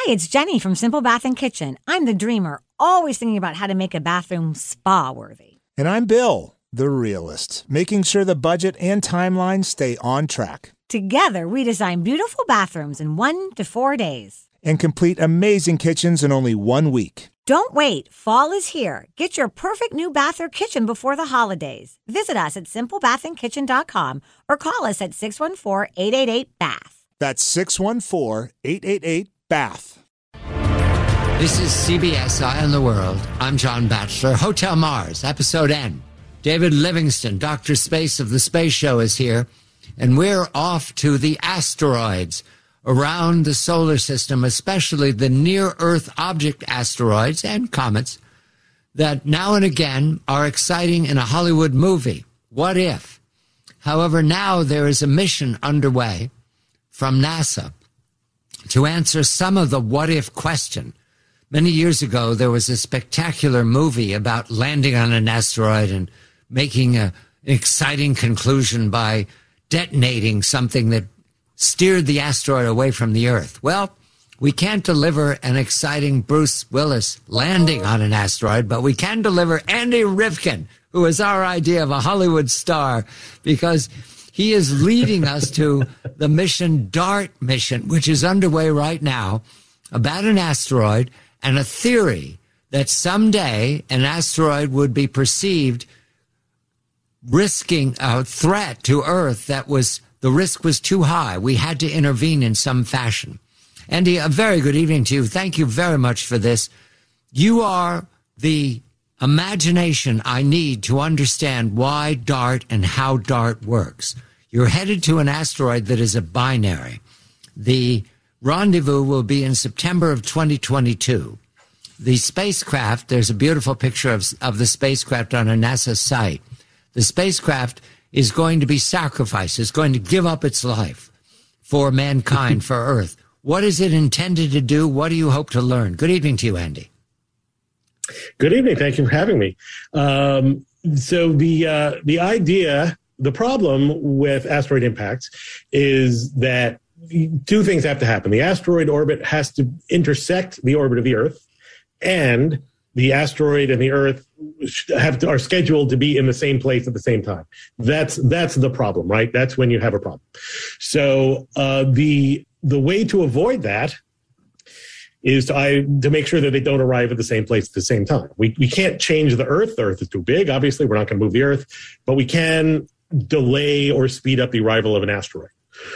Hi, it's Jenny from Simple Bath and Kitchen. I'm the dreamer, always thinking about how to make a bathroom spa-worthy. And I'm Bill, the realist, making sure the budget and timeline stay on track. Together, we design beautiful bathrooms in 1 to 4 days. And complete amazing kitchens in only 1 week. Don't wait. Fall is here. Get your perfect new bath or kitchen before the holidays. Visit us at simplebathandkitchen.com or call us at 614-888-BATH. That's 614-888-BATH. This is CBS Eye on the World. I'm John Batchelor. Hotel Mars, Episode N. David Livingston, Dr. Space of the Space Show, is here. And we're off to the asteroids around the solar system, especially the near-Earth object asteroids and comets that now and again are exciting in a Hollywood movie. What if? However, now there is a mission underway from NASA to answer some of the what-if question. Many years ago, there was a spectacular movie about landing on an asteroid and making an exciting conclusion by detonating something that steered the asteroid away from the Earth. Well, we can't deliver an exciting Bruce Willis landing on an asteroid, but we can deliver Andy Rivkin, who is our idea of a Hollywood star, because he is leading us to the mission DART mission, which is underway right now, about an asteroid and a theory that someday an asteroid would be perceived risking a threat to Earth that was the risk was too high. We had to intervene in some fashion. Andy, a very good evening to you. Thank you very much for this. You are the imagination I need to understand why DART and how DART works. You're headed to an asteroid that is a binary. The rendezvous will be in September of 2022. The spacecraft, there's a beautiful picture of the spacecraft on a NASA site. The spacecraft is going to be sacrificed, is going to give up its life for mankind, for Earth. What is it intended to do? What do you hope to learn? Good evening to you, Andy. Good evening. Thank you for having me. So the idea, the problem with asteroid impacts is that two things have to happen. The asteroid orbit has to intersect the orbit of the Earth, and the asteroid and the Earth are scheduled to be in the same place at the same time. That's the problem, right? That's when you have a problem. So the way to avoid that is to make sure that they don't arrive at the same place at the same time. We can't change the Earth. The Earth is too big. Obviously, we're not going to move the Earth, but we can delay or speed up the arrival of an asteroid.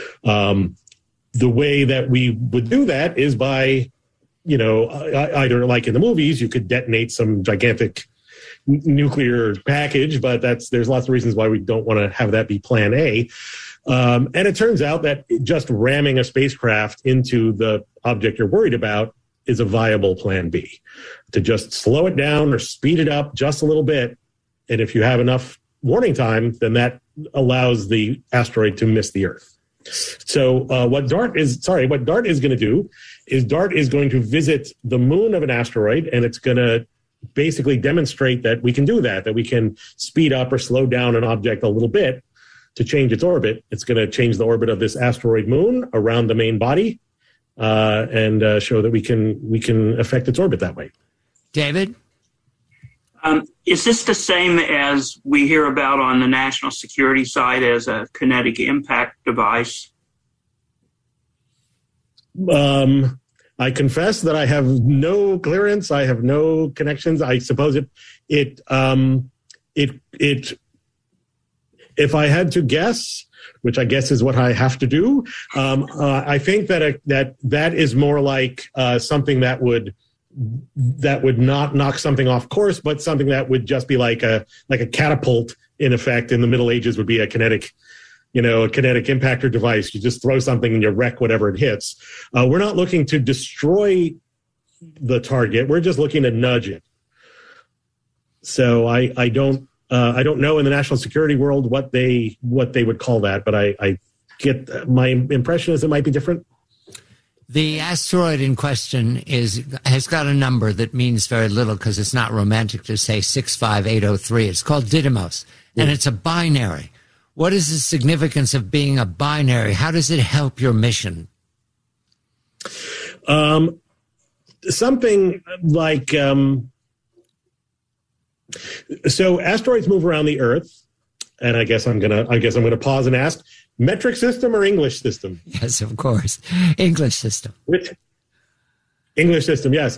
The way that we would do that is by, either like in the movies, you could detonate some gigantic nuclear package, but there's lots of reasons why we don't want to have that be plan A. And it turns out that just ramming a spacecraft into the object you're worried about is a viable plan B. To just slow it down or speed it up just a little bit. And if you have enough warning time, then that allows the asteroid to miss the Earth. So what DART is going to do is DART is going to visit the moon of an asteroid, and it's going to basically demonstrate that we can do that we can speed up or slow down an object a little bit to change its orbit. It's going to change the orbit of this asteroid moon around the main body and show that we can affect its orbit that way. David? Is this the same as we hear about on the national security side as a kinetic impact device? I confess that I have no clearance. I have no connections. I suppose if I had to guess, which I guess is what I have to do, I think that is more like something that would not knock something off course, but something that would just be like a catapult, in effect. In the Middle Ages would be a kinetic impactor device. You just throw something and you wreck whatever it hits. We're not looking to destroy the target. We're just looking to nudge it. So I don't know in the national security world what they would call that, but I get my impression is it might be different. The asteroid in question has got a number that means very little because it's not romantic to say 65803. It's called Didymos, and it's a binary. What is the significance of being a binary? How does it help your mission? something like, so asteroids move around the Earth, and I guess I'm gonna pause and ask: metric system or English system? Yes, of course, English system. English system, yes.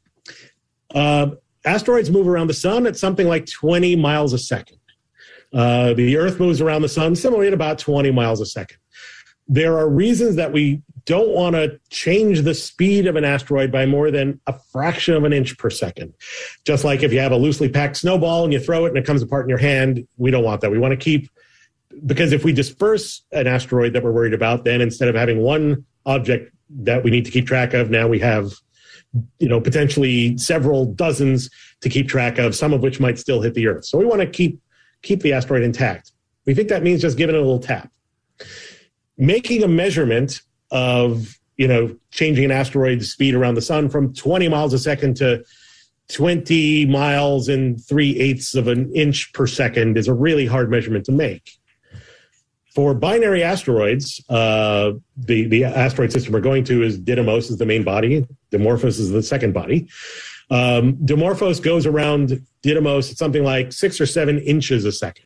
Asteroids move around the sun at something like 20 miles a second. The Earth moves around the sun similarly at about 20 miles a second. There are reasons that we don't want to change the speed of an asteroid by more than a fraction of an inch per second. Just like if you have a loosely packed snowball and you throw it and it comes apart in your hand, we don't want that. We want to keep, because if we disperse an asteroid that we're worried about, then instead of having one object that we need to keep track of, now we have, potentially several dozens to keep track of, some of which might still hit the Earth. So we want to keep the asteroid intact. We think that means just giving it a little tap. Making a measurement of, changing an asteroid's speed around the sun from 20 miles a second to 20 miles and 3/8 of an inch per second is a really hard measurement to make. For binary asteroids, the asteroid system we're going to is Didymos is the main body. Dimorphos is the second body. Dimorphos goes around Didymos at something like 6 or 7 inches a second.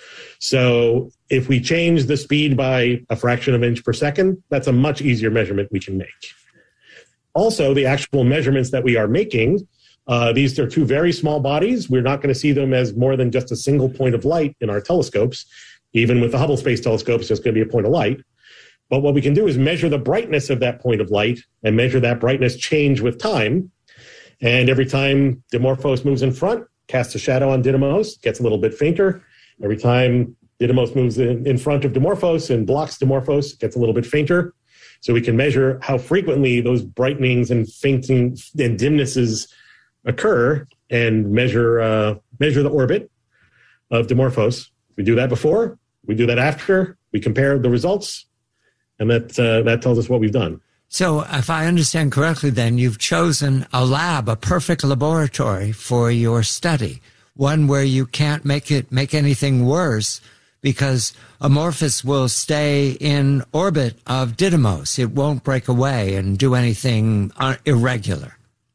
So if we change the speed by a fraction of an inch per second, that's a much easier measurement we can make. Also, the actual measurements that we are making, these are two very small bodies. We're not going to see them as more than just a single point of light in our telescopes. Even with the Hubble Space Telescope, it's just going to be a point of light. But what we can do is measure the brightness of that point of light and measure that brightness change with time. And every time Dimorphos moves in front, casts a shadow on Didymos, gets a little bit fainter. Every time Didymos moves in front of Dimorphos and blocks Dimorphos, gets a little bit fainter. So we can measure how frequently those brightenings and fainting and dimnesses occur and measure the orbit of Dimorphos. We do that before, we do that after, we compare the results, and that tells us what we've done. So if I understand correctly, then you've chosen a lab, a perfect laboratory for your study, one where you can't make anything worse, because Amorphous will stay in orbit of Didymos. It won't break away and do anything irregular.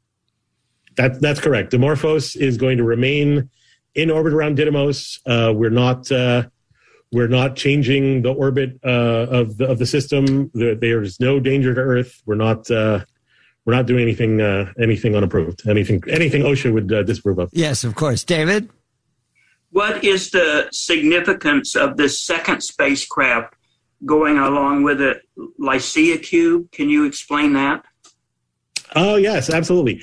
That's correct. Dimorphos is going to remain in orbit around Didymos. We're not changing the orbit of the system. There's no danger to Earth. We're not doing anything unapproved. Anything OSHA would disapprove of. Yes, of course, David. What is the significance of this second spacecraft going along with it, Lycia Cube? Can you explain that? Oh yes, absolutely.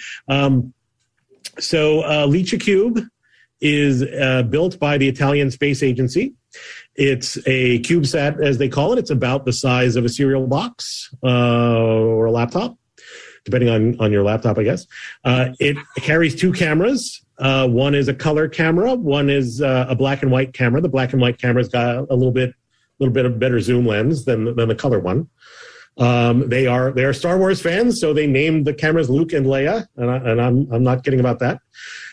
So Lycia Cube is built by the Italian Space Agency. It's a CubeSat, as they call it. It's about the size of a cereal box or a laptop, depending on your laptop, I guess. It carries 2 cameras. One is a color camera. One is a black and white camera. The black and white camera's got a little bit of better zoom lens than the color one. They are Star Wars fans, so they named the cameras Luke and Leia, and I'm not kidding about that.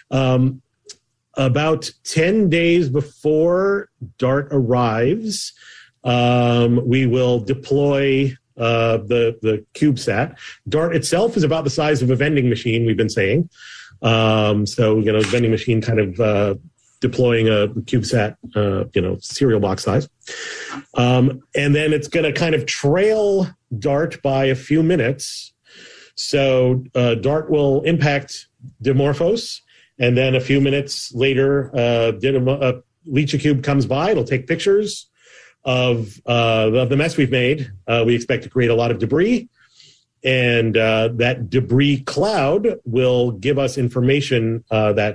About 10 days before DART arrives, we will deploy the CubeSat. DART itself is about the size of a vending machine, we've been saying. So, vending machine kind of deploying a CubeSat, cereal box size. And then it's going to kind of trail DART by a few minutes. So DART will impact Dimorphos, and then a few minutes later, Lycia Cube comes by. It'll take pictures of the mess we've made. We expect to create a lot of debris. And that debris cloud will give us information about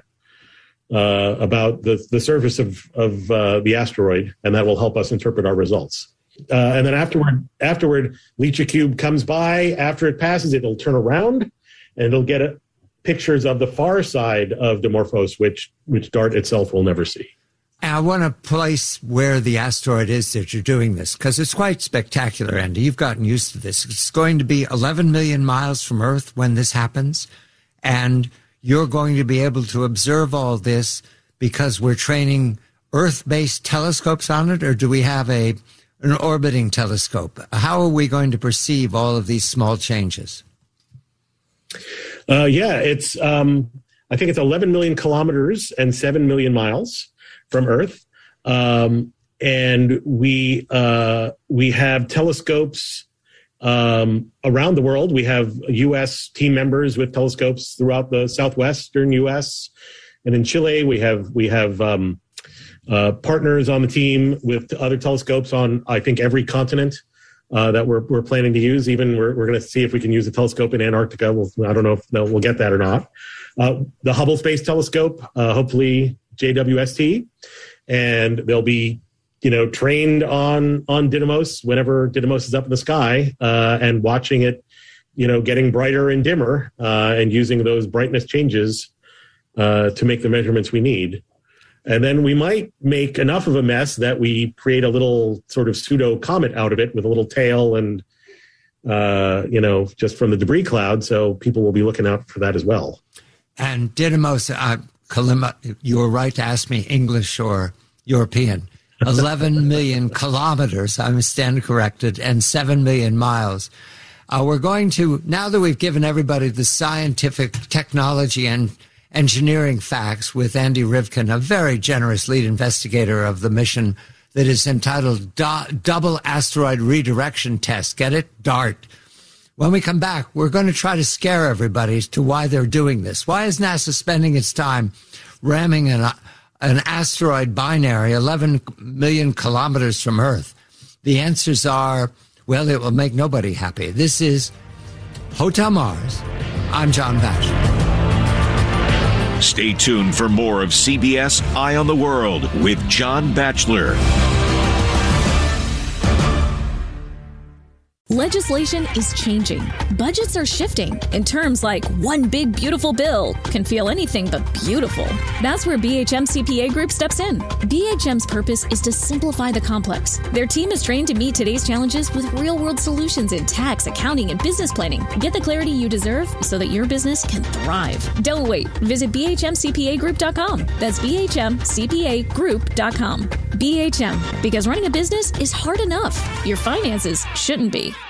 the surface of the asteroid, and that will help us interpret our results. And then afterward, Lycia Cube comes by. After it passes, it'll turn around, and it'll get pictures of the far side of Dimorphos, which DART itself will never see. I want to place where the asteroid is that you're doing this, because it's quite spectacular, Andy. You've gotten used to this. It's going to be 11 million miles from Earth when this happens, and you're going to be able to observe all this because we're training Earth-based telescopes on it, or do we have an orbiting telescope? How are we going to perceive all of these small changes? Yeah, it's I think it's 11 million kilometers and 7 million miles from Earth, and we have telescopes around the world. We have U.S. team members with telescopes throughout the southwestern U.S. and in Chile. We have partners on the team with other telescopes on, I think, every continent that we're planning to use. Even we're going to see if we can use a telescope in Antarctica. I don't know if we'll get that or not. The Hubble Space Telescope, hopefully JWST, and they'll be trained on Didymos whenever Didymos is up in the sky, and watching it, getting brighter and dimmer, and using those brightness changes to make the measurements we need. And then we might make enough of a mess that we create a little sort of pseudo comet out of it with a little tail and, just from the debris cloud. So people will be looking out for that as well. And Didymos, Kalima, you were right to ask me English or European. 11 million kilometers, I stand corrected, and 7 million miles. We're going to, now that we've given everybody the scientific technology and engineering facts with Andy Rivkin, a very generous lead investigator of the mission that is entitled Double Asteroid Redirection Test. Get it? DART. When we come back, we're going to try to scare everybody as to why they're doing this. Why is NASA spending its time ramming an asteroid binary 11 million kilometers from Earth? The answers are, well, it will make nobody happy. This is Hotel Mars. I'm John Batchelor. Stay tuned for more of CBS Eye on the World with John Batchelor. Legislation is changing. Budgets are shifting, and terms like one big beautiful bill can feel anything but beautiful. That's where BHM CPA Group steps in. BHM's purpose is to simplify the complex. Their team is trained to meet today's challenges with real-world solutions in tax, accounting, and business planning. Get the clarity you deserve so that your business can thrive. Don't wait. Visit BHMCPAGroup.com. That's BHMCPAGroup.com. BHM, because running a business is hard enough. Your finances shouldn't be.